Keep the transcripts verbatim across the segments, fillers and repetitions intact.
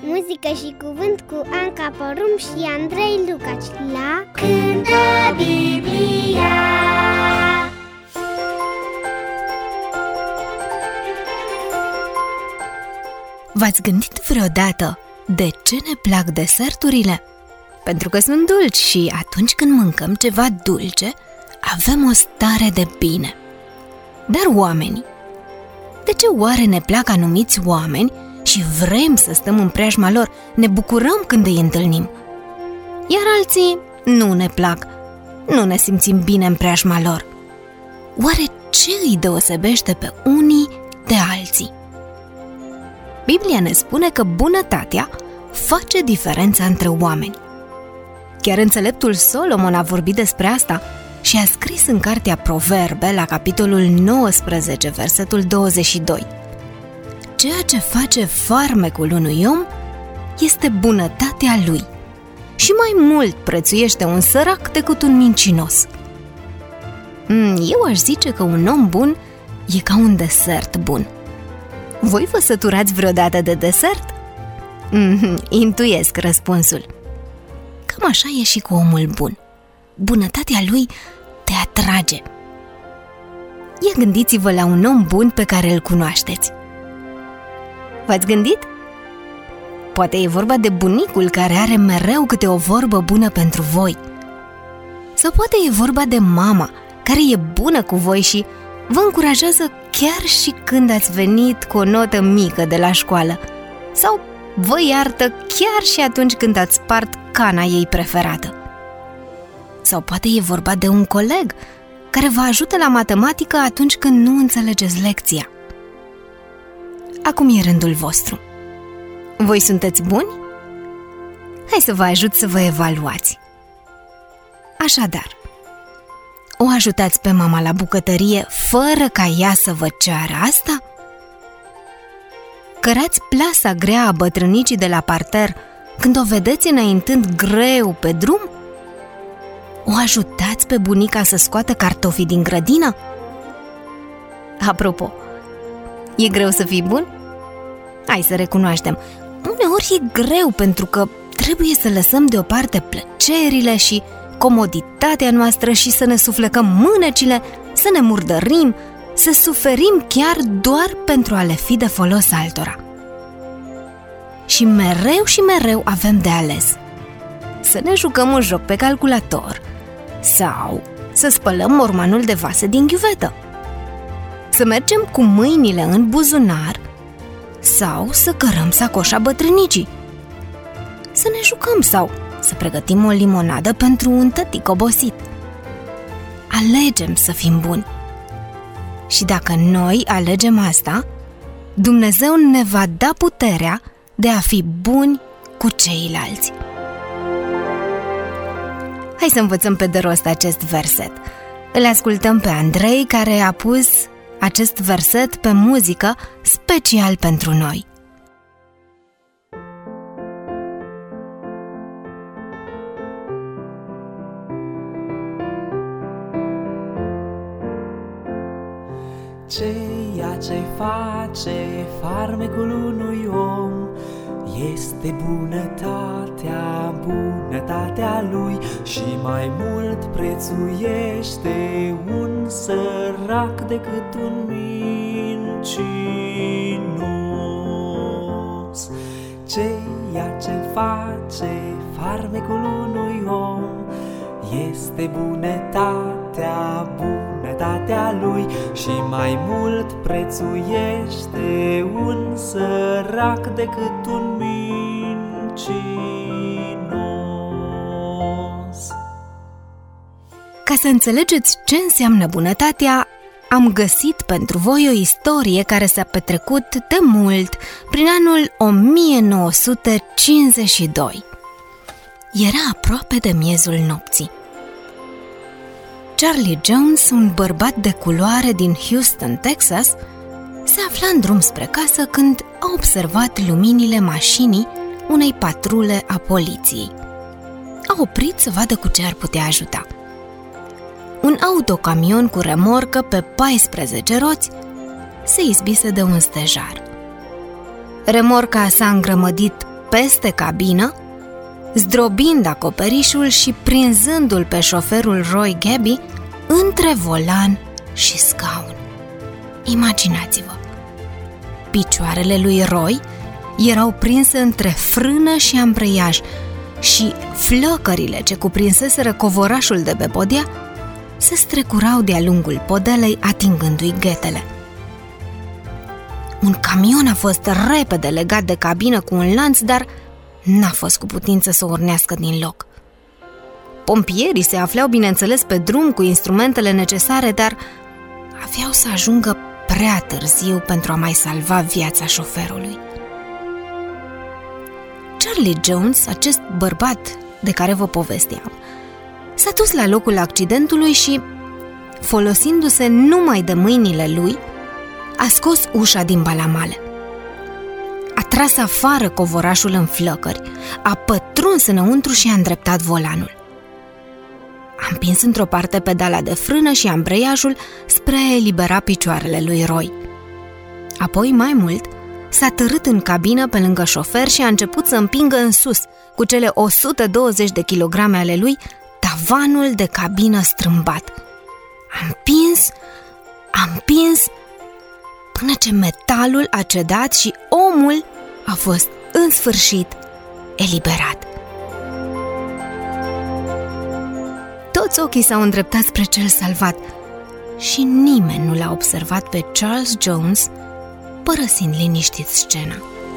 Muzică și cuvânt cu Anca Porum și Andrei Lucaci la Cântă Biblia. V-ați gândit vreodată de ce ne plac deserturile? Pentru că sunt dulci și atunci când mâncăm ceva dulce, avem o stare de bine. Dar oamenii? De ce oare ne plac anumiți oameni și vrem să stăm în preajma lor, ne bucurăm când îi întâlnim? Iar alții nu ne plac, nu ne simțim bine în preajma lor. Oare ce îi deosebește pe unii de alții? Biblia ne spune că bunătatea face diferența între oameni. Chiar înțeleptul Solomon a vorbit despre asta și a scris în cartea Proverbe, la capitolul nouăsprezece, versetul douăzeci și doi. Ceea ce face farmecul unui om este bunătatea lui și mai mult prețuiește un sărac decât un mincinos. Eu aș zice că un om bun e ca un desert bun. Voi vă săturați vreodată de desert? Mm-hmm, intuiesc răspunsul. Cam așa e și cu omul bun. Bunătatea lui te atrage. Ia gândiți-vă la un om bun pe care îl cunoașteți. V-ați gândit? Poate e vorba de bunicul care are mereu câte o vorbă bună pentru voi. Sau poate e vorba de mama care e bună cu voi și vă încurajează chiar și când ați venit cu o notă mică de la școală. Sau vă iartă chiar și atunci când ați spart cana ei preferată. Sau poate e vorba de un coleg care vă ajută la matematică atunci când nu înțelegeți lecția. Acum e rândul vostru. Voi sunteți buni? Hai să vă ajut să vă evaluați. Așadar, o ajutați pe mama la bucătărie fără ca ea să vă ceară asta? Cărați plasa grea a bătrânicii de la parter când o vedeți înaintând greu pe drum? O ajutați pe bunica să scoată cartofii din grădină? Apropo, e greu să fii bun? Hai să recunoaștem, uneori e greu pentru că trebuie să lăsăm deoparte plăcerile și comoditatea noastră și să ne suflecăm mânecile, să ne murdărim, să suferim chiar doar pentru a le fi de folos altora. Și mereu și mereu avem de ales. Să ne jucăm un joc pe calculator sau să spălăm mormanul de vase din ghiuvetă. Să mergem cu mâinile în buzunar sau să cărăm sacoșa bătrânicii. Să ne jucăm sau să pregătim o limonadă pentru un tătic obosit. Alegem să fim buni. Și dacă noi alegem asta, Dumnezeu ne va da puterea de a fi buni cu ceilalți. Hai să învățăm pe de rost acest verset. Îl ascultăm pe Andrei, care a pus acest verset pe muzică special pentru noi. Ceea ce face farmecul unui om este bunătatea, bunătatea lui și mai mult prețuiește un sărac decât un mincinos. Ceea ce face farmecul unui om este bunătatea, bunătatea lui și mai mult prețuiește un sărac decât un mincinos. Ca să înțelegeți ce înseamnă bunătatea, am găsit pentru voi o istorie care s-a petrecut de mult, prin anul o mie nouă sute cincizeci și doi. Era aproape de miezul nopții. Charlie Jones, un bărbat de culoare din Houston, Texas, se afla în drum spre casă când a observat luminile mașinii unei patrule a poliției. A oprit să vadă cu ce ar putea ajuta. Un autocamion cu remorcă pe paisprezece roți se izbise de un stejar. Remorca s-a îngrămădit peste cabină, zdrobind acoperișul și prinzându-l pe șoferul Roy Gabby între volan și scaun. Imaginați-vă! Picioarele lui Roy erau prinse între frână și ambreiaj și flăcările ce cuprinseseră covorașul de pe podea se strecurau de-a lungul podelei, atingându-i ghetele. Un camion a fost repede legat de cabină cu un lanț, dar n-a fost cu putință să o urnească din loc. Pompierii se aflau, bineînțeles, pe drum cu instrumentele necesare, dar aveau să ajungă prea târziu pentru a mai salva viața șoferului. Charlie Jones, acest bărbat de care vă povesteam, s-a dus la locul accidentului și, folosindu-se numai de mâinile lui, a scos ușa din balamale. A tras afară covorașul în flăcări, a pătruns înăuntru și a îndreptat volanul. A împins într-o parte pedala de frână și ambreiajul spre a elibera picioarele lui Roy. Apoi, mai mult, s-a târât în cabină pe lângă șofer și a început să împingă în sus, cu cele o sută douăzeci de kilograme ale lui, tavanul de cabină strâmbat. A împins, a împins, până ce metalul a cedat și omul a fost, în sfârșit, eliberat. Toți ochii s-au îndreptat spre cel salvat și nimeni nu l-a observat pe Charles Jones părăsind liniștit scena.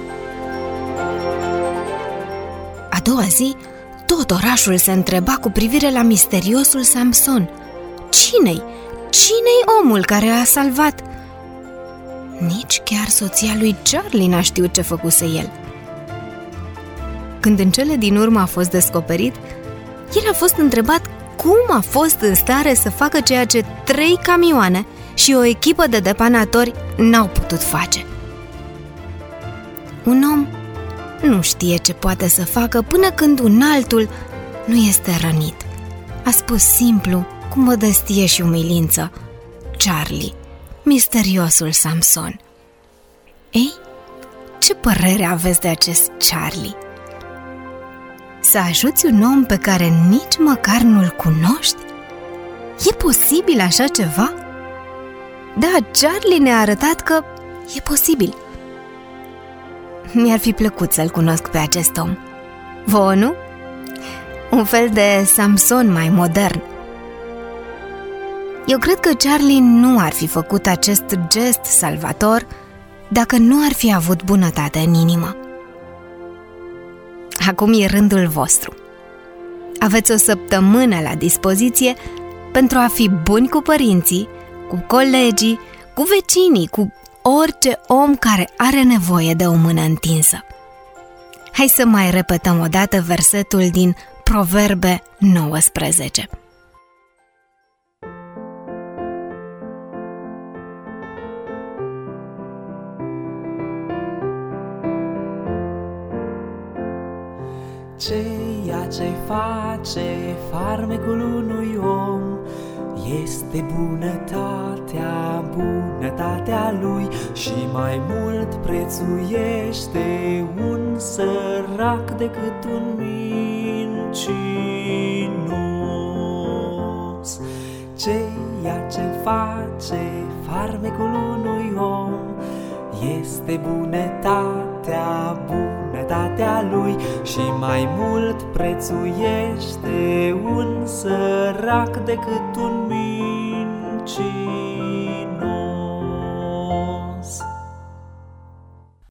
A doua zi, tot orașul se întreba cu privire la misteriosul Samson. Cine-i? Cine-i omul care l-a salvat? Nici chiar soția lui Charlie n-a știut ce făcuse el. Când în cele din urmă a fost descoperit, el a fost întrebat cum a fost în stare să facă ceea ce trei camioane și o echipă de depanatori n-au putut face. Un om nu știe ce poate să facă până când un altul nu este rănit, a spus simplu, cu modestie și umilință, Charlie, misteriosul Samson. Ei, ce părere aveți de acest Charlie? Să ajuți un om pe care nici măcar nu-l cunoști? E posibil așa ceva? Da, Charlie ne-a arătat că e posibil. Mi-ar fi plăcut să-l cunosc pe acest om. Vouă, nu? Un fel de Samson mai modern. Eu cred că Charlie nu ar fi făcut acest gest salvator dacă nu ar fi avut bunătate în inimă. Acum e rândul vostru. Aveți o săptămână la dispoziție pentru a fi buni cu părinții, cu colegii, cu vecinii, cu orice om care are nevoie de o mână întinsă. Hai să mai repetăm o dată versetul din Proverbe nouăsprezece. Ceea ce face farmecul unui om este bunătatea, bunătatea lui și mai mult prețuiește un sărac decât un mincinos. Ceea ce face farmecul unui om este bunătatea, bunătatea lui și mai mult prețuiește un sărac decât un mincinos.